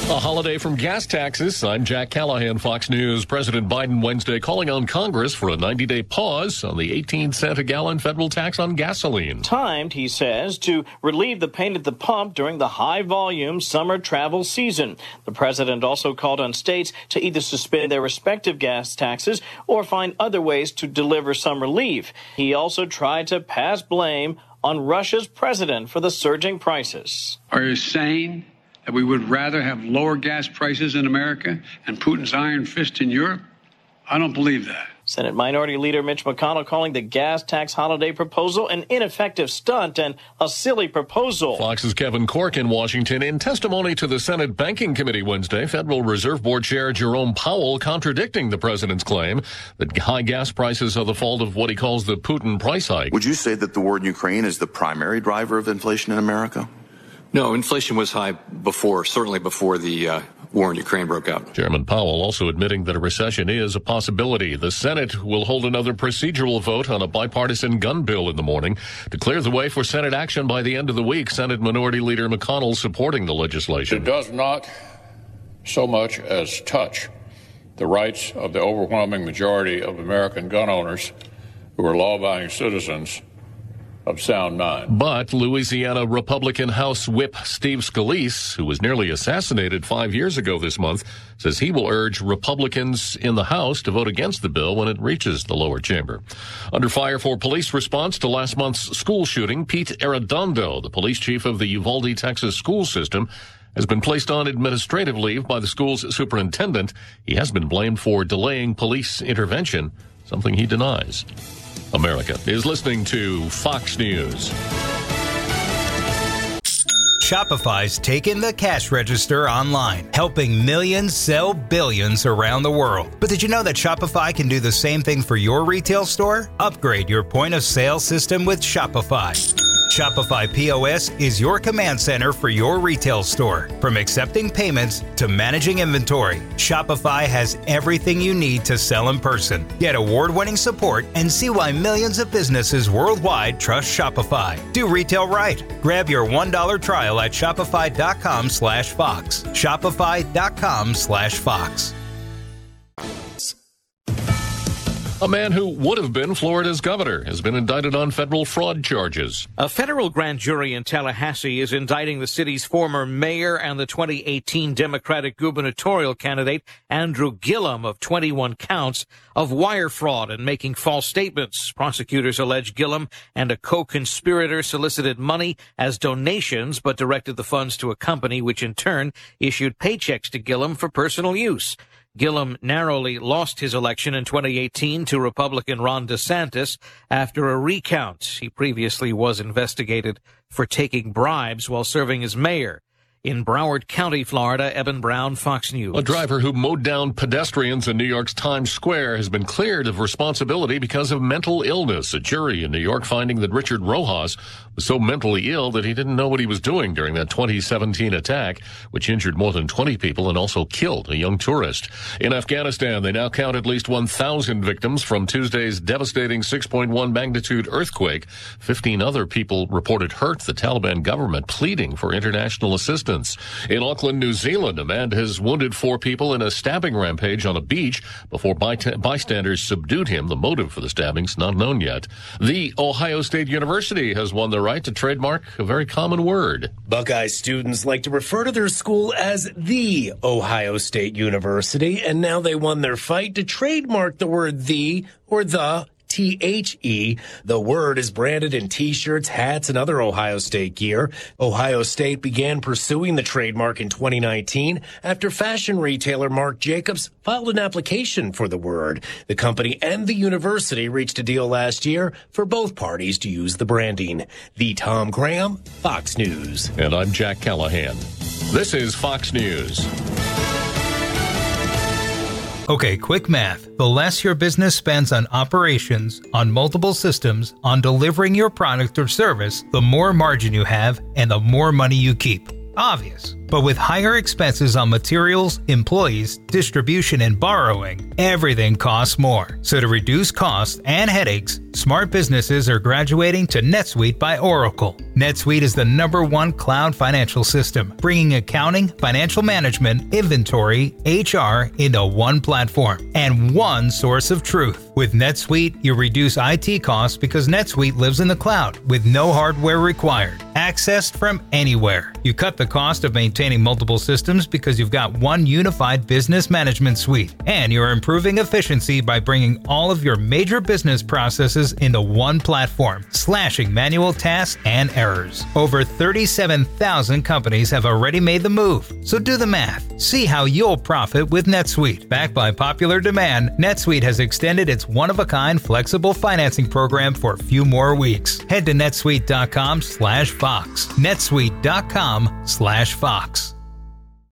A holiday from gas taxes. I'm Jack Callahan, Fox News. President Biden Wednesday calling on Congress for a 90-day pause on the 18-cent a gallon federal tax on gasoline. Timed, he says, to relieve the pain at the pump during the high-volume summer travel season. The president also called on states to either suspend their respective gas taxes or find other ways to deliver some relief. He also tried to pass blame on Russia's president for the surging prices. Are you saying that we would rather have lower gas prices in America and Putin's iron fist in Europe? I don't believe that. Senate Minority Leader Mitch McConnell calling the gas tax holiday proposal an ineffective stunt and a silly proposal. Fox's Kevin Corke in Washington. In testimony to the Senate Banking Committee Wednesday, Federal Reserve Board Chair Jerome Powell contradicting the president's claim that high gas prices are the fault of what he calls the Putin price hike. Would you say that the war in Ukraine is the primary driver of inflation in America? No, inflation was high before, certainly before the war in Ukraine broke out. Chairman Powell also admitting that a recession is a possibility. The Senate will hold another procedural vote on a bipartisan gun bill in the morning to clear the way for Senate action by the end of the week. Senate Minority Leader McConnell supporting the legislation. It does not so much as touch the rights of the overwhelming majority of American gun owners who are law-abiding citizens of sound mind. But Louisiana Republican House Whip Steve Scalise, who was nearly assassinated 5 years ago this month, says he will urge Republicans in the House to vote against the bill when it reaches the lower chamber. Under fire for police response to last month's school shooting, Pete Arredondo, the police chief of the Uvalde, Texas school system, has been placed on administrative leave by the school's superintendent. He has been blamed for delaying police intervention, something he denies. America is listening to Fox News. Shopify's taken the cash register online, helping millions sell billions around the world. But did you know that Shopify can do the same thing for your retail store? Upgrade your point of sale system with Shopify. Shopify POS is your command center for your retail store. From accepting payments to managing inventory, Shopify has everything you need to sell in person. Get award-winning support and see why millions of businesses worldwide trust Shopify. Do retail right. Grab your $1 trial at shopify.com/Fox. Shopify.com/Fox. A man who would have been Florida's governor has been indicted on federal fraud charges. A federal grand jury in Tallahassee is indicting the city's former mayor and the 2018 Democratic gubernatorial candidate Andrew Gillum of 21 counts of wire fraud and making false statements. Prosecutors allege Gillum and a co-conspirator solicited money as donations but directed the funds to a company which in turn issued paychecks to Gillum for personal use. Gillum narrowly lost his election in 2018 to Republican Ron DeSantis after a recount. He previously was investigated for taking bribes while serving as mayor. In Broward County, Florida, Eben Brown, Fox News. A driver who mowed down pedestrians in New York's Times Square has been cleared of responsibility because of mental illness. A jury in New York finding that Richard Rojas was so mentally ill that he didn't know what he was doing during that 2017 attack, which injured more than 20 people and also killed a young tourist. In Afghanistan, they now count at least 1,000 victims from Tuesday's devastating 6.1 magnitude earthquake. 15 other people reported hurt. The Taliban government pleading for international assistance. In Auckland, New Zealand, a man has wounded 4 people in a stabbing rampage on a beach before bystanders subdued him. The motive for the stabbings not known yet. The Ohio State University has won the right to trademark a very common word. Buckeye students like to refer to their school as the Ohio State University, and now they won their fight to trademark the word the or the THE. The word is branded in T-shirts, hats, and other Ohio State gear. Ohio State began pursuing the trademark in 2019 after fashion retailer Marc Jacobs filed an application for the word. The company and the university reached a deal last year for both parties to use the branding. The Tom Graham, Fox News. And I'm Jack Callahan. This is Fox News. Okay, quick math. The less your business spends on operations, on multiple systems, on delivering your product or service, the more margin you have and the more money you keep. Obvious. But with higher expenses on materials, employees, distribution, and borrowing, everything costs more. So to reduce costs and headaches, smart businesses are graduating to NetSuite by Oracle. NetSuite is the #1 cloud financial system, bringing accounting, financial management, inventory, HR into one platform and one source of truth. With NetSuite, you reduce IT costs because NetSuite lives in the cloud with no hardware required, accessed from anywhere. You cut the cost of maintaining multiple systems because you've got one unified business management suite, and you're improving efficiency by bringing all of your major business processes into one platform, slashing manual tasks and errors. Over 37,000 companies have already made the move, so do the math. See how you'll profit with NetSuite. Backed by popular demand, NetSuite has extended its one-of-a-kind flexible financing program for a few more weeks. Head to netsuite.com/Fox. netsuite.com/Fox.